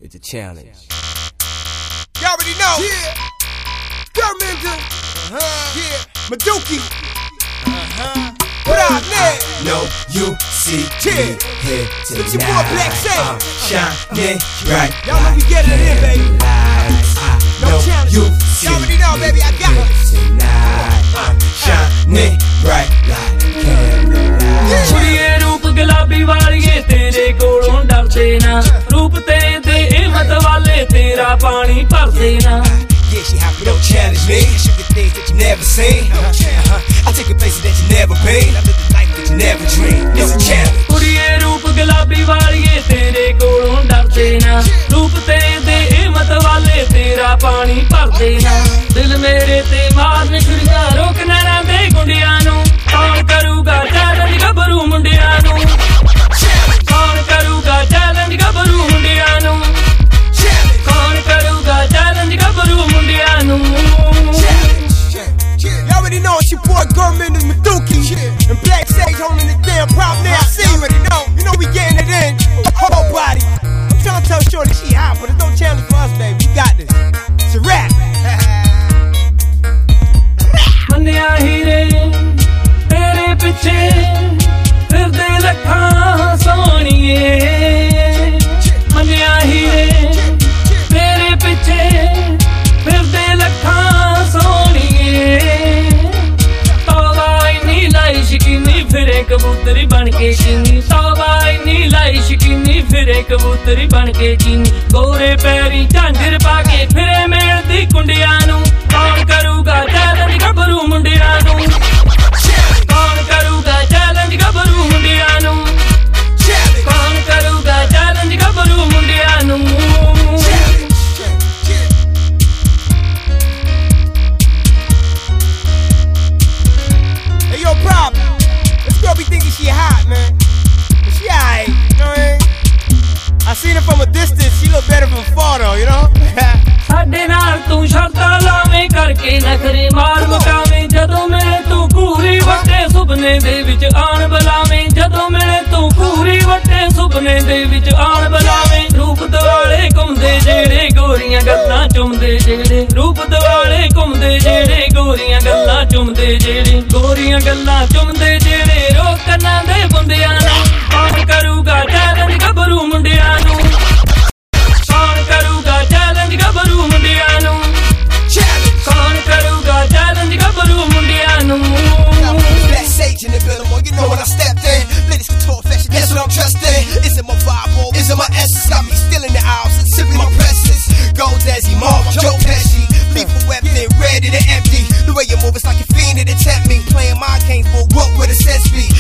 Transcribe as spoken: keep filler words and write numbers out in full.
It's a challenge. You already know. Yeah. Gurminder. Uh-huh. Yeah. Maduki. Uh-huh. What up, man? No, you see yeah. me here tonight. It's your boy Black Saint. I'm shining bright. Y'all know we get it in, baby. No challenge. You Y'all already know, baby. I got it. Tonight I'm shining bright like candlelight. ਕੁੜੀਏ ਰੂਪ ਗੁਲਾਬੀ ਵਾਲੀਏ ਤੇਰੇ ਕੋਲੋਂ ਡਰਦੇ ਨਾ ਰੂਪ ਤੇਰੇ ਦੇ ਹਿੰਮਤ ਵਾਲੇ ਤੇਰਾ ਪਾਣੀ ਭਰਦੇ ਨਾ Yeah, she happy, don't challenge me. I show you things that you never seen. Uh-huh. I take you places that you never been. I live the life that you never dreamed. It's a challenge. ਕੁੜੀਏ ਰੂਪ ਗੁਲਾਬੀ ਵਾਲੀਏ ਤੇਰੇ ਕੋਲੋਂ ਡਰਦੇ ਨਾ ਰੂਪ ਤੇਰੇ ਦੇ ਹਿੰਮਤ ਵਾਲੇ ਤੇਰਾ ਪਾਣੀ ਭਰਦੇ ਨਾ ਦਿਲ ਮੇਰੇ ਤੇ ਮਾਰਨ ਛੁਰੀਆਂ ਰੋਕ ਨਾ ਰਹਿੰਦੇ ਗੁੰਡਿਆਂ ਨੂੰ ਕੌਣ ਕਰੂਗਾ ਚੈਲੰਜ ਗੱਭਰੂ ਮੁੰਡਿਆਂ ਨੂੰ ਕੌਣ ਕਰੂਗਾ ਚੈਲੰਜ ਗੱਭਰੂ ਮੁੰਡਿਆਂ ਨੂੰ ਕੌਣ ਕਰੂਗਾ ਚੈਲੰਜ ਗੱਭਰੂ ਮੁੰਡਿਆਂ ਨੂੰ You already know it's your boy Gurminder Maduki and Black Sage holding the damn problem now. See, you already know. You know we getting it in. Whole body. I'm trying to tell Shorty she hot, but it's no challenge for us, baby. We got this. It's a rap. ਮੰਨਿਆ ਹੀਰੇ ਤੇਰੇ ਪਿੱਛੇ ਫਿਰਦੇ ਲੱਖਾਂ ਸੋਹਣੀਏ ਮੰਨਿਆ ਹੀਰੇ ਤੇਰੇ ਪਿੱਛੇ ਫਿਰਦੇ ਲੱਖਾਂ ਸੋਹਣੀਏ ਤੌਬਾ ਇੰਨੀ ਲਾਈ ਸ਼ਕੀਨੀ ਫਿਰੇ ਕਬੂਤਰੀ ਬਣ ਕੇ ਚੀਨੀ ਤੌਬਾ ਇੰਨੀ ਲਾਈ ਸ਼ਕੀਨੀ ਫਿਰੇ ਕਬੂਤਰੀ ਬਣ ਕੇ ਚੀਨੀ ਗੋਰੇ ਪੈਰੀ ਝਾਂਜਰ ਪਾ ਕੇ ਫਿਰੇ ਮੇਲਦੀ ਕੁੰਡਿਆਂ ਨੂੰ ਕੌਣ ਕਰੂਗਾ ਚੈਲੰਜ ਗੱਭਰੂ ਮੁੰਡਿਆਂ ਨੂੰ ਕੌਣ ਕਰੂਗਾ ਚੈਲੰਜ ਗੱਭਰੂ ਮੁੰਡਿਆਂ ਨੂੰ ਕੌਣ ਕਰੂਗਾ ਚੈਲੰਜ ਗੱਭਰੂ ਮੁੰਡਿਆਂ ਨੂੰ Hey, yo, problem. This girl be thinking she hot, man. But she alright, you know what I mean? I seen her from a distance. She look better from afar, though, you know? ਸਾਡੇ ਨਾਲ ਤੂੰ ਸ਼ਰਤਾਂ ਲਾਵੇਂ ਕਰਕੇ ਨਖਰੇ ਮਾਰ ਮਕਾਵੇਂ ਜਦੋਂ ਮਿਲੇ ਤੂੰ ਪੂਰੀ ਵੱਟੇ ਸੁਪਨੇ ਦੇ ਵਿੱਚ ਆਣ ਬੁਲਾਵੇਂ ਜਦੋਂ ਮਿਲੇ ਤੂੰ ਪੂਰੀ ਵੱਟੇ ਸੁਪਨੇ ਦੇ ਵਿੱਚ ਆਣ ਬੁਲਾਵੇਂ ਰੂਪ ਦੁਆਲੇ ਘੁੰਮਦੇ ਜਿਹੜੇ ਗੋਰੀਆਂ ਗੱਲਾਂ ਚੁੰਮਦੇ ਜਿਹੜੇ ਰੂਪ ਦੁਆਲੇ ਘੁੰਮਦੇ ਜਿਹੜੇ ਗੋਰੀਆਂ ਗੱਲਾਂ ਚੁੰਮਦੇ ਜਿਹੜੇ ਗੋਰੀਆਂ ਗੱਲਾਂ ਚੁੰਮਦੇ ਜਿਹੜੇ ਰੋਕ ਕੰਨਾਂ ਦੇ ਬੁੰਦਿਆਂ ਨੂੰ ਕੌਣ ਕਰੂਗਾ ਚੈਲੰਜ ਗੱਭਰੂ ਮੁੰਡਿਆਂ ਨੂੰ ਕੌਣ ਕਰੂਗਾ ਚੈਲੰਜ ਗੱਭਰੂ ਮੁੰਡਿਆਂ ਨੂੰ ਕੌਣ ਕਰੂਗਾ ਚੈਲੰਜ ਗੱਭਰੂ ਮੁੰਡਿਆਂ ਨੂੰ Black Sage in the building, boy, you know when I stepped in. Ladies couture fashion, that's what I'm dressed in. Is it my vibe or is it my essence? Got me still in the aisles, sipping my presses. Gold Dazzy, Marv, Joe Pesci. Lethal weapon, ready to empty. The way you move, it's like you're fiending to tempt me. Playing my games, but what would a sense be?